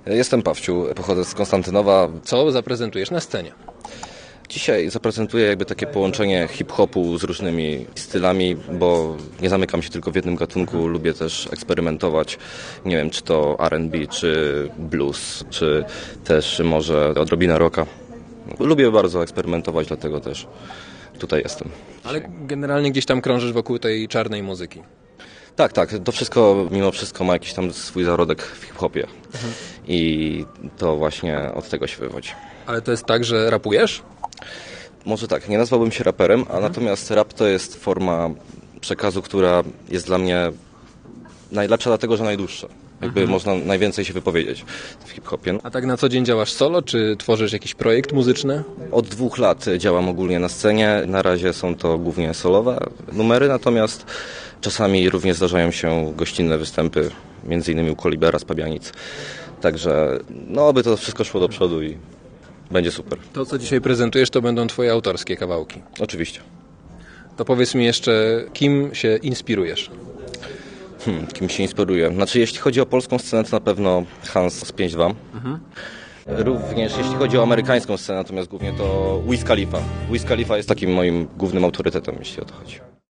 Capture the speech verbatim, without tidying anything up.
Jestem Pawciu, pochodzę z Konstantynowa. Co zaprezentujesz na scenie? Dzisiaj zaprezentuję jakby takie połączenie hip-hopu z różnymi stylami, bo nie zamykam się tylko w jednym gatunku, lubię też eksperymentować. Nie wiem, czy to R and B, czy blues, czy też może odrobinę rocka. Lubię bardzo eksperymentować, dlatego też tutaj jestem. Ale generalnie gdzieś tam krążysz wokół tej czarnej muzyki. Tak, tak, to wszystko mimo wszystko ma jakiś tam swój zarodek w hip-hopie mhm. i to właśnie od tego się wywodzi. Ale to jest tak, że rapujesz? Może tak, nie nazwałbym się raperem, a mhm. natomiast rap to jest forma przekazu, która jest dla mnie najlepsza dlatego, że najdłuższa. Jakby mhm. można najwięcej się wypowiedzieć w hip-hopie. A tak na co dzień działasz solo, czy tworzysz jakiś projekt muzyczny? Od dwóch lat działam ogólnie na scenie. Na razie są to głównie solowe numery, natomiast czasami również zdarzają się gościnne występy, między innymi u Kolibera z Pabianic. Także no, aby to wszystko szło do przodu i będzie super. To, co dzisiaj prezentujesz, to będą twoje autorskie kawałki? Oczywiście. To powiedz mi jeszcze, kim się inspirujesz? Hmm, kim się inspiruje? Znaczy, jeśli chodzi o polską scenę, to na pewno Hans z pięć dwa. Mhm. Również jeśli chodzi o amerykańską scenę, natomiast głównie to Wiz Khalifa. Wiz Khalifa jest takim moim głównym autorytetem, jeśli o to chodzi.